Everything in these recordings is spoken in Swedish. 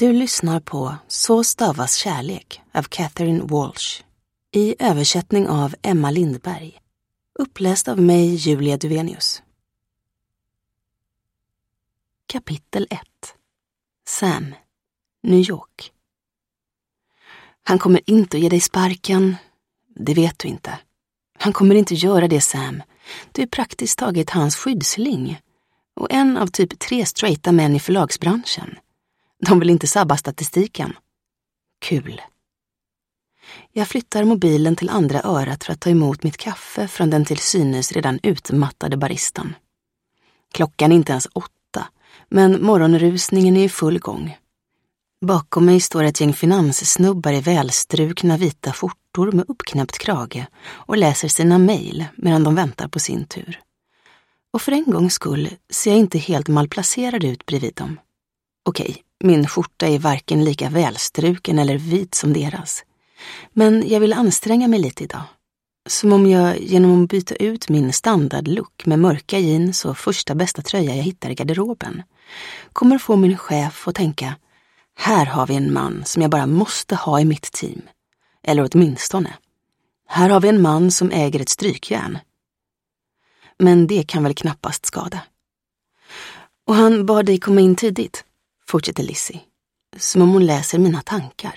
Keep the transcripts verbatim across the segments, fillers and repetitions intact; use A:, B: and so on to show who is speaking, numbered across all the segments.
A: Du lyssnar på Så stavas kärlek av Catherine Walsh i översättning av Emma Lindberg. Uppläst av mig, Julia Duvenius. Kapitel ett. Sam, New York. Han kommer inte att ge dig sparken. Det vet du inte. Han kommer inte göra det, Sam. Du är praktiskt taget hans skyddsling. Och en av typ tre straighta män i förlagsbranschen. De vill inte sabba statistiken. Kul. Jag flyttar mobilen till andra örat för att ta emot mitt kaffe från den till synes redan utmattade baristan. Klockan är inte ens åtta, men morgonrusningen är i full gång. Bakom mig står ett gäng finanssnubbar i välstrukna vita skjortor med uppknäppt krage och läser sina mejl medan de väntar på sin tur. Och för en gångs skull ser jag inte helt malplacerad ut bredvid dem. Okej, min skjorta är varken lika välstruken eller vit som deras. Men jag vill anstränga mig lite idag. Som om jag genom att byta ut min standardlook med mörka jeans och första bästa tröja jag hittar i garderoben kommer få min chef att tänka: här har vi en man som jag bara måste ha i mitt team. Eller åtminstone. Här har vi en man som äger ett strykjärn. Men det kan väl knappast skada. Och han bad dig komma in tidigt, fortsätter Lizzie, som om hon läser mina tankar.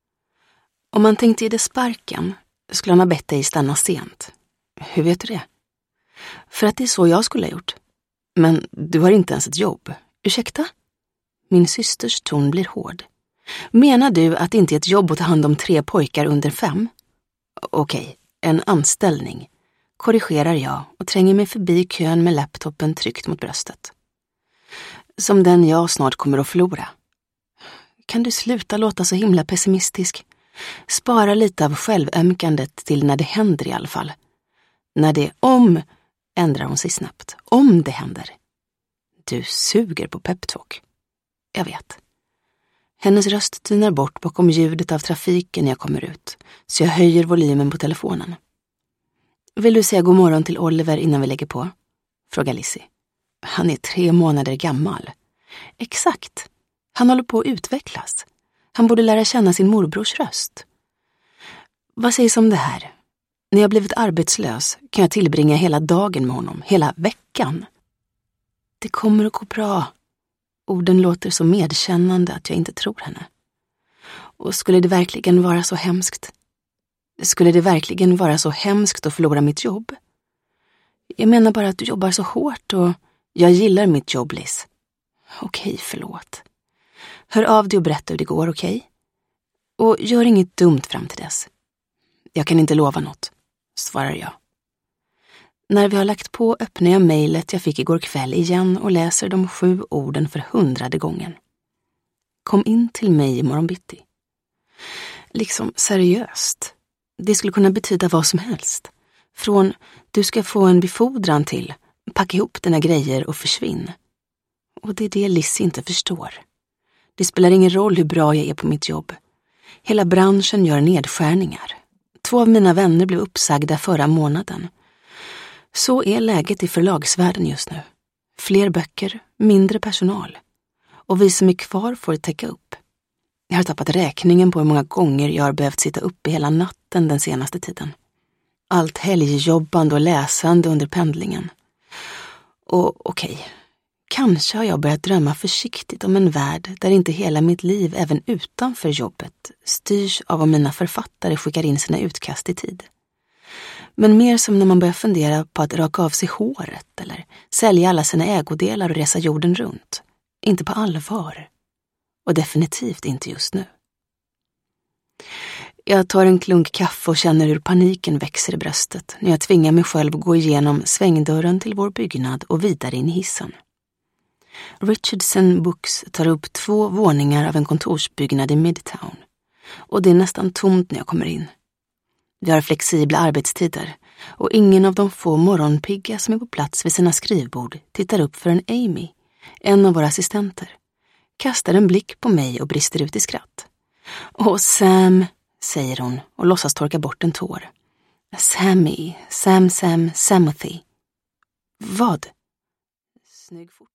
A: Om man tänkte ge det sparken skulle han ha bett dig stanna sent. Hur vet du det? För att det är så jag skulle ha gjort. Men du har inte ens ett jobb. Ursäkta? Min systers ton blir hård. Menar du att det inte är ett jobb att ta hand om tre pojkar under fem? Okej, en anställning. Korrigerar jag och tränger mig förbi kön med laptopen tryckt mot bröstet. Som den jag snart kommer att förlora. Kan du sluta låta så himla pessimistisk? Spara lite av självömkandet till när det händer i alla fall. När det om, ändrar hon sig snabbt. Om det händer. Du suger på peptalk. Jag vet. Hennes röst tynar bort bakom ljudet av trafiken när jag kommer ut, så jag höjer volymen på telefonen. Vill du säga god morgon till Oliver innan vi lägger på? Frågar Lizzie. Han är tre månader gammal. Exakt. Han håller på att utvecklas. Han borde lära känna sin morbrors röst. Vad sägs om det här? När jag blivit arbetslös kan jag tillbringa hela dagen med honom, hela veckan. Det kommer att gå bra. Orden låter så medkännande att jag inte tror henne. Och skulle det verkligen vara så hemskt? Skulle det verkligen vara så hemskt att förlora mitt jobb? Jag menar bara att du jobbar så hårt och jag gillar mitt jobb, Liz. Okej, förlåt. Hör av dig och berätta hur det går, okej? Och gör inget dumt fram till dess. Jag kan inte lova något, svarar jag. När vi har lagt på öppnar jag mejlet jag fick igår kväll igen och läser de sju orden för hundrade gången. Kom in till mig imorgon bitti. Liksom seriöst. Det skulle kunna betyda vad som helst. Från du ska få en befordran till packa ihop dina grejer och försvinn. Och det är det Lizzie inte förstår. Det spelar ingen roll hur bra jag är på mitt jobb. Hela branschen gör nedskärningar. Två av mina vänner blev uppsagda förra månaden. Så är läget i förlagsvärlden just nu. Fler böcker, mindre personal. Och vi som är kvar får täcka upp. Jag har tappat räkningen på hur många gånger jag har behövt sitta uppe hela natten den senaste tiden. Allt helgjobbande och läsande under pendlingen. Och okej, okay, kanske har jag börjat drömma försiktigt om en värld där inte hela mitt liv även utanför jobbet styrs av om mina författare skickar in sina utkast i tid. Men mer som när man börjar fundera på att raka av sig håret eller sälja alla sina ägodelar och resa jorden runt. Inte på allvar. Och definitivt inte just nu. Jag tar en klunk kaffe och känner hur paniken växer i bröstet när jag tvingar mig själv att gå igenom svängdörren till vår byggnad och vidare in i hissen. Richardson Books tar upp två våningar av en kontorsbyggnad i Midtown. Och det är nästan tomt när jag kommer in. Vi har flexibla arbetstider och ingen av de få morgonpigga som är på plats vid sina skrivbord tittar upp för en Amy, en av våra assistenter. Kastar en blick på mig och brister ut i skratt. Åh, Sam, säger hon och låtsas torka bort en tår. Sammy, Sam, Sam, Samothy. Vad? Snygg fort.